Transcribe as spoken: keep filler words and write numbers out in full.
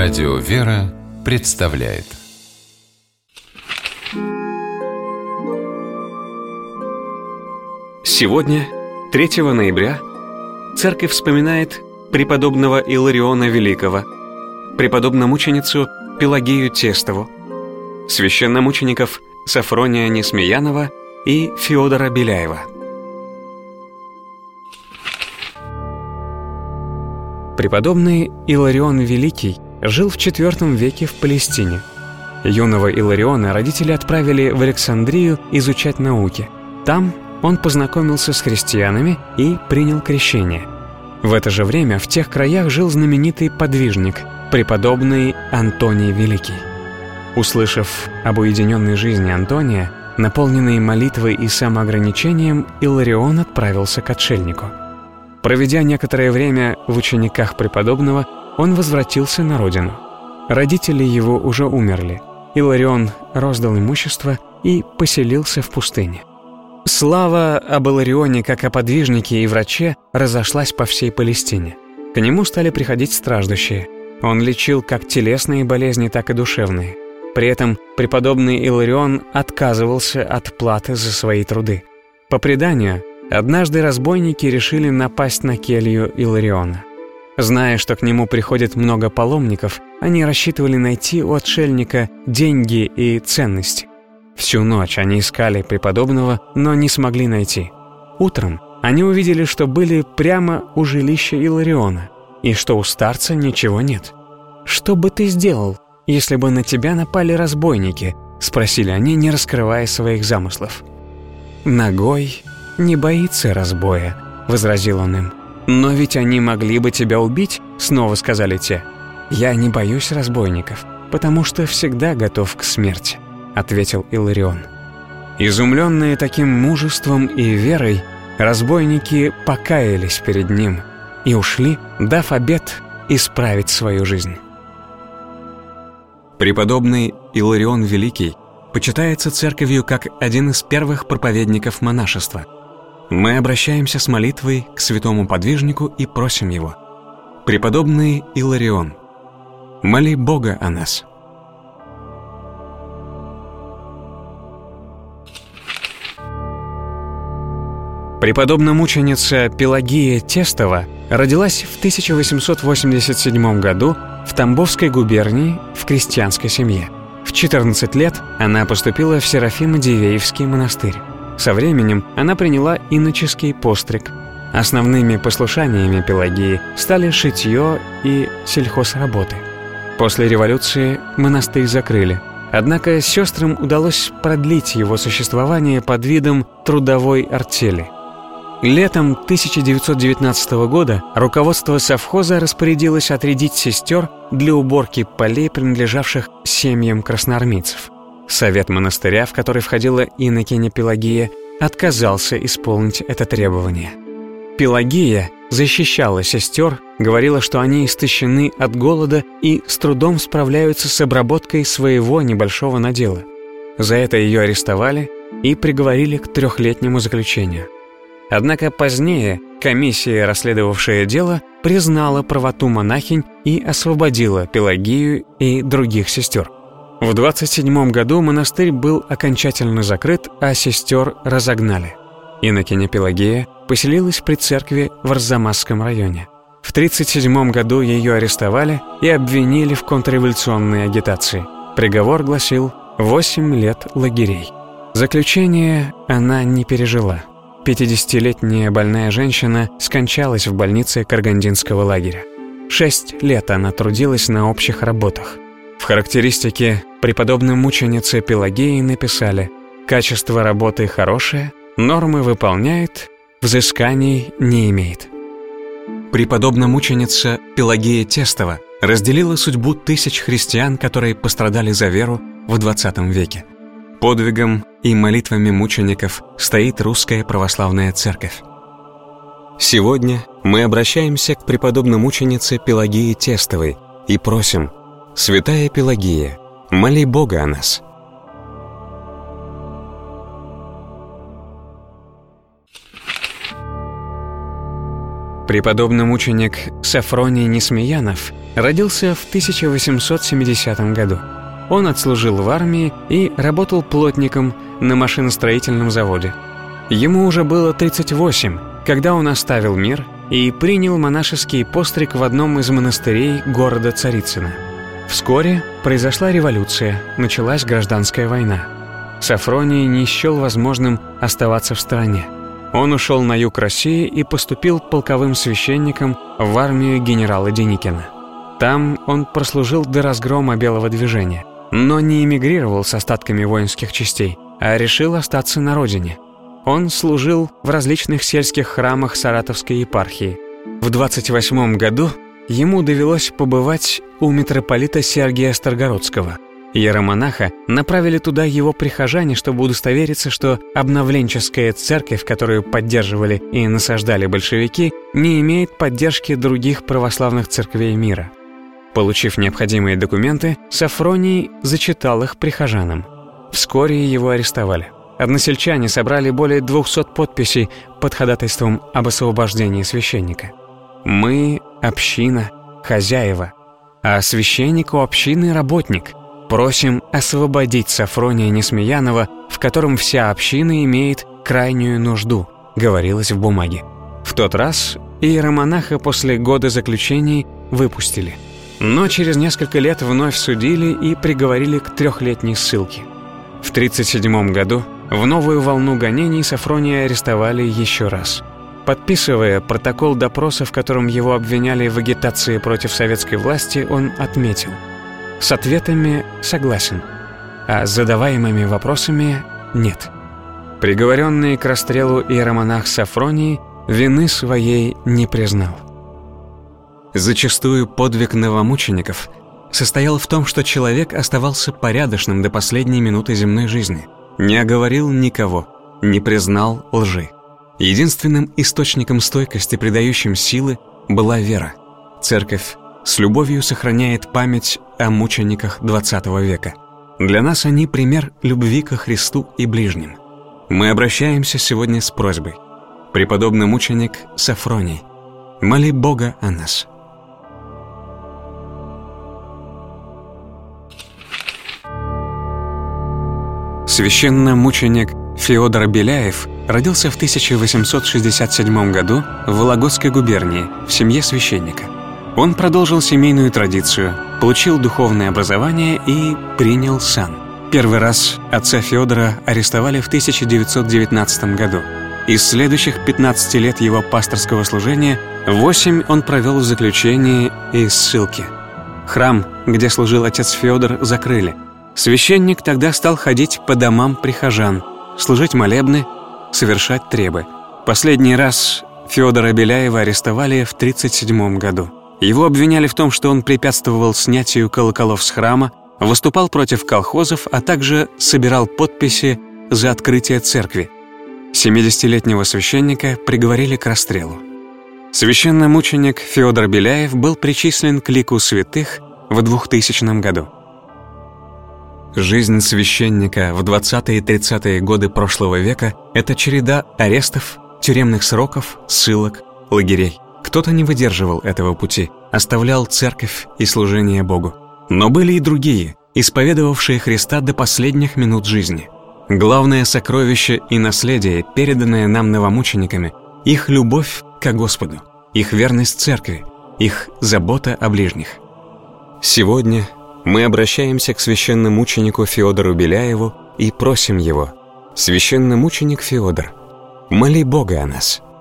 Радио «Вера» представляет. Сегодня, третьего ноября, Церковь вспоминает преподобного Илариона Великого, преподобномученицу Пелагею Тестову, священномучеников Сафрония Несмеянова и Феодора Беляева. Преподобный Иларион Великий жил в четвёртом веке в Палестине. Юного Илариона родители отправили в Александрию изучать науки. Там он познакомился с христианами и принял крещение. В это же время в тех краях жил знаменитый подвижник, преподобный Антоний Великий. Услышав об уединенной жизни Антония, наполненной молитвой и самоограничением, Иларион отправился к отшельнику. Проведя некоторое время в учениках преподобного, он возвратился на родину. Родители его уже умерли. Иларион роздал имущество и поселился в пустыне. Слава об Иларионе как о подвижнике и враче разошлась по всей Палестине. К нему стали приходить страждущие. Он лечил как телесные болезни, так и душевные. При этом преподобный Иларион отказывался от платы за свои труды. По преданию, однажды разбойники решили напасть на келью Илариона. Зная, что к нему приходит много паломников, они рассчитывали найти у отшельника деньги и ценности. Всю ночь они искали преподобного, но не смогли найти. Утром они увидели, что были прямо у жилища Илариона, и что у старца ничего нет. «Что бы ты сделал, если бы на тебя напали разбойники?» — спросили они, не раскрывая своих замыслов. «Ногой не боится разбоя», — возразил он им. «Но ведь они могли бы тебя убить», — снова сказали те. «Я не боюсь разбойников, потому что всегда готов к смерти», — ответил Иларион. Изумленные таким мужеством и верой, разбойники покаялись перед ним и ушли, дав обет исправить свою жизнь. Преподобный Иларион Великий почитается церковью как один из первых проповедников монашества. Мы обращаемся с молитвой к святому подвижнику и просим его: «Преподобный Иларион, моли Бога о нас». Преподобномученица Пелагея Тестова родилась в тысяча восемьсот восемьдесят седьмом году в Тамбовской губернии в крестьянской семье. В четырнадцать лет она поступила в Серафимо-Дивеевский монастырь. Со временем она приняла иноческий постриг. Основными послушаниями Пелагеи стали шитье и сельхозработы. После революции монастырь закрыли. Однако сестрам удалось продлить его существование под видом трудовой артели. Летом тысяча девятьсот девятнадцатого года руководство совхоза распорядилось отрядить сестер для уборки полей, принадлежавших семьям красноармейцев. Совет монастыря, в который входила инокиня Пелагея, отказался исполнить это требование. Пелагея защищала сестер, говорила, что они истощены от голода и с трудом справляются с обработкой своего небольшого надела. За это ее арестовали и приговорили к трехлетнему заключению. Однако позднее комиссия, расследовавшая дело, признала правоту монахинь и освободила Пелагею и других сестер. В двадцать седьмом году монастырь был окончательно закрыт, а сестер разогнали. Инокиня Пелагея поселилась при церкви в Арзамасском районе. В тридцать седьмом году ее арестовали и обвинили в контрреволюционной агитации. Приговор гласил восемь лет лагерей. Заключение она не пережила. пятидесятилетняя больная женщина скончалась в больнице Каргандинского лагеря. Шесть лет она трудилась на общих работах. В характеристике преподобной мученицы Пелагеи написали: «Качество работы хорошее, нормы выполняет, взысканий не имеет». Преподобна-мученица Пелагея Тестова разделила судьбу тысяч христиан, которые пострадали за веру в двадцатом веке. Подвигом и молитвами мучеников стоит Русская Православная Церковь. Сегодня мы обращаемся к преподобной-мученице Пелагее Тестовой и просим: «Святая Пелагея, моли Бога о нас». Преподобный мученик Сафроний Несмеянов родился в тысяча восемьсот семидесятом году. Он отслужил в армии и работал плотником на машиностроительном заводе. Ему уже было тридцать восемь, когда он оставил мир и принял монашеский постриг в одном из монастырей города Царицына. Вскоре произошла революция, началась гражданская война. Сафроний не счел возможным оставаться в стороне. Он ушел на юг России и поступил полковым священником в армию генерала Деникина. Там он прослужил до разгрома Белого движения, но не эмигрировал с остатками воинских частей, а решил остаться на родине. Он служил в различных сельских храмах Саратовской епархии. В двадцать восьмом году ему довелось побывать у митрополита Сергия Старгородского. Иеромонаха направили туда его прихожане, чтобы удостовериться, что обновленческая церковь, которую поддерживали и насаждали большевики, не имеет поддержки других православных церквей мира. Получив необходимые документы, Сафроний зачитал их прихожанам. Вскоре его арестовали. Односельчане собрали более двухсот подписей под ходатайством об освобождении священника. «Мы – община, хозяева, а священник у общины – работник. Просим освободить Сафрония Несмеянова, в котором вся община имеет крайнюю нужду», говорилось в бумаге. В тот раз иеромонаха после года заключений выпустили. Но через несколько лет вновь судили и приговорили к трехлетней ссылке. В тридцать седьмом году в новую волну гонений Сафрония арестовали еще раз. Подписывая протокол допроса, в котором его обвиняли в агитации против советской власти, он отметил: с ответами согласен, а с задаваемыми вопросами нет. Приговоренный к расстрелу иеромонах Сафроний вины своей не признал. Зачастую подвиг новомучеников состоял в том, что человек оставался порядочным до последней минуты земной жизни, не оговорил никого, не признал лжи. Единственным источником стойкости, придающим силы, была вера. Церковь с любовью сохраняет память о мучениках двадцатого века. Для нас они пример любви ко Христу и ближним. Мы обращаемся сегодня с просьбой: преподобный мученик Сафроний, моли Бога о нас. Священномученик Феодор Беляев родился в тысяча восемьсот шестьдесят седьмом году в Вологодской губернии в семье священника. Он продолжил семейную традицию, получил духовное образование и принял сан. Первый раз отца Феодора арестовали в тысяча девятьсот девятнадцатом году. Из следующих пятнадцати лет его пасторского служения восемь он провел в заключении и ссылке. Храм, где служил отец Феодор, закрыли. Священник тогда стал ходить по домам прихожан, служить молебны, совершать требы. Последний раз Феодора Беляева арестовали в тридцать седьмом году. Его обвиняли в том, что он препятствовал снятию колоколов с храма, выступал против колхозов, а также собирал подписи за открытие церкви. семидесятилетнего священника приговорили к расстрелу. Священномученик Феодор Беляев был причислен к лику святых в двухтысячном году. Жизнь священника в двадцатые и тридцатые годы прошлого века – это череда арестов, тюремных сроков, ссылок, лагерей. Кто-то не выдерживал этого пути, оставлял церковь и служение Богу. Но были и другие, исповедовавшие Христа до последних минут жизни. Главное сокровище и наследие, переданное нам новомучениками – их любовь к Господу, их верность церкви, их забота о ближних. Сегодня мы обращаемся к священномученику Феодору Беляеву и просим его: священномученик Феодор, моли Бога о нас.